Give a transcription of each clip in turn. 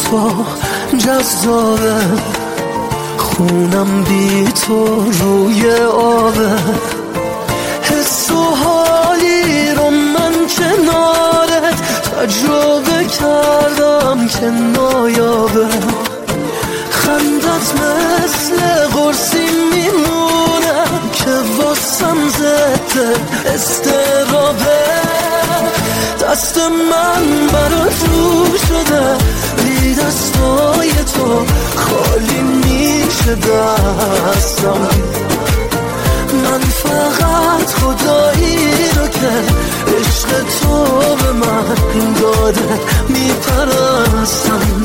تو جذابه، خونم بی تو روی آبه، حس و حالی رو من کنارت تجربه کردم که نایابه، خندت مثل قرصی میمونه که واسم ضد استرابه، دست من برات رو شده بی دستای تو خالی میشه دستم، من فقط خدایی رو که عشق تو به من داده میپرستم،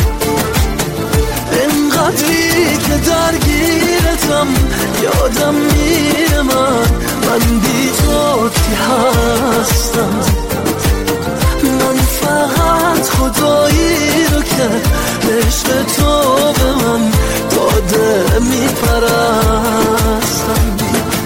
اینقدری که درگیرتم یادم میره من بی تو کی هستم، من فقط خدایی رو که عشق تو به من داده میپرستم.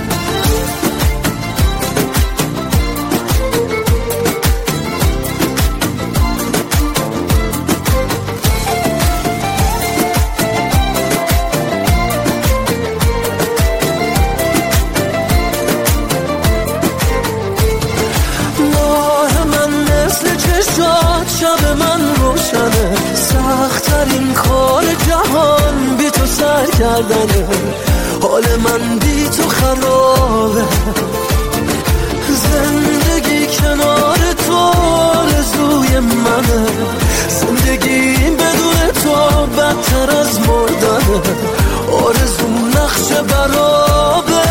شب من روشنه، سخت‌ترین کار جهان بی تو سر کردنه، حال من بی تو خرابه، زندگی کنار تو آرزوی منه، زندگی بدون تو بدتر از مردنه، آرزوم نقش برابه،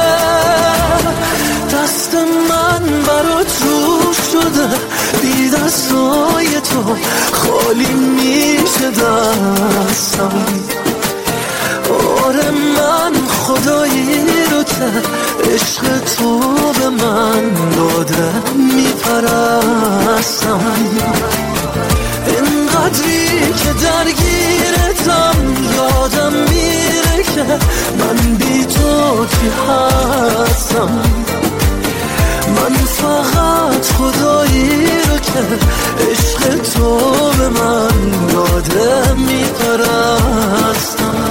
دست من برات رو شده بی دستای تو خالی میشه دستم، آره من خدایی رو که عشق تو به من داده میپرستم، اینقدری که درگیرتم یادم میره که من بی تو کی هستم، من فقط خدایی رو که عشق تو به من داده میپرستم.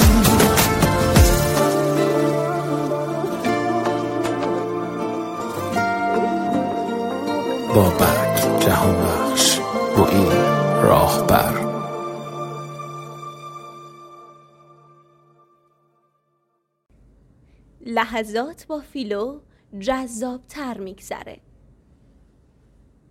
بابک جهانبخش، معین راهبر. لحظات با فیلو جذاب تر میگذره.